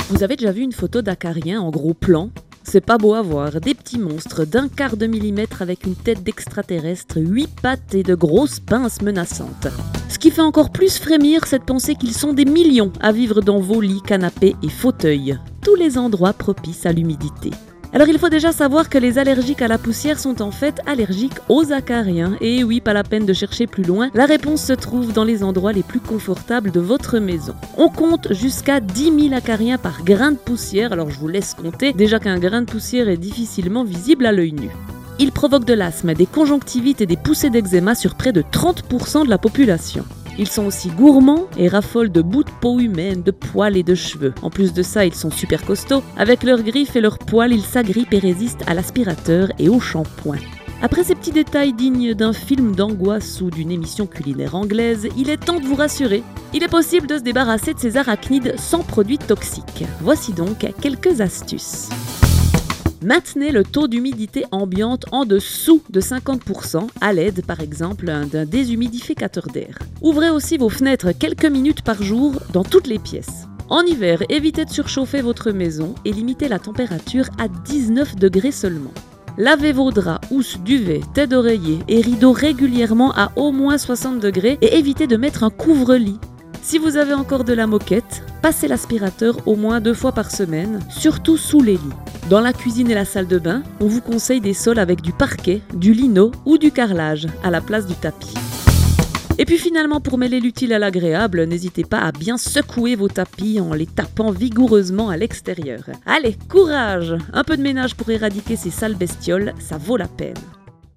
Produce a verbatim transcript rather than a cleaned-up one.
Vous avez déjà vu une photo d'acariens en gros plan ? C'est pas beau à voir, des petits monstres d'un quart de millimètre avec une tête d'extraterrestre, huit pattes et de grosses pinces menaçantes. Ce qui fait encore plus frémir, c'est de penser qu'ils sont des millions à vivre dans vos lits, canapés et fauteuils, tous les endroits propices à l'humidité. Alors il faut déjà savoir que les allergiques à la poussière sont en fait allergiques aux acariens. Et oui, pas la peine de chercher plus loin, la réponse se trouve dans les endroits les plus confortables de votre maison. On compte jusqu'à dix mille acariens par grain de poussière, alors je vous laisse compter, déjà qu'un grain de poussière est difficilement visible à l'œil nu. Ils provoquent de l'asthme, des conjonctivites et des poussées d'eczéma sur près de trente pour cent de la population. Ils sont aussi gourmands et raffolent de bouts de peau humaine, de poils et de cheveux. En plus de ça, ils sont super costauds. Avec leurs griffes et leurs poils, ils s'agrippent et résistent à l'aspirateur et au shampoing. Après ces petits détails dignes d'un film d'angoisse ou d'une émission culinaire anglaise, il est temps de vous rassurer. Il est possible de se débarrasser de ces arachnides sans produits toxiques. Voici donc quelques astuces. Maintenez le taux d'humidité ambiante en dessous de cinquante pour cent à l'aide, par exemple, d'un déshumidificateur d'air. Ouvrez aussi vos fenêtres quelques minutes par jour dans toutes les pièces. En hiver, évitez de surchauffer votre maison et limitez la température à dix-neuf degrés seulement. Lavez vos draps, housses, duvets, têtes d'oreiller et rideaux régulièrement à au moins soixante degrés et évitez de mettre un couvre-lit. Si vous avez encore de la moquette, passez l'aspirateur au moins deux fois par semaine, surtout sous les lits. Dans la cuisine et la salle de bain, on vous conseille des sols avec du parquet, du lino ou du carrelage à la place du tapis. Et puis finalement, pour mêler l'utile à l'agréable, n'hésitez pas à bien secouer vos tapis en les tapant vigoureusement à l'extérieur. Allez, courage! Un peu de ménage pour éradiquer ces sales bestioles, ça vaut la peine.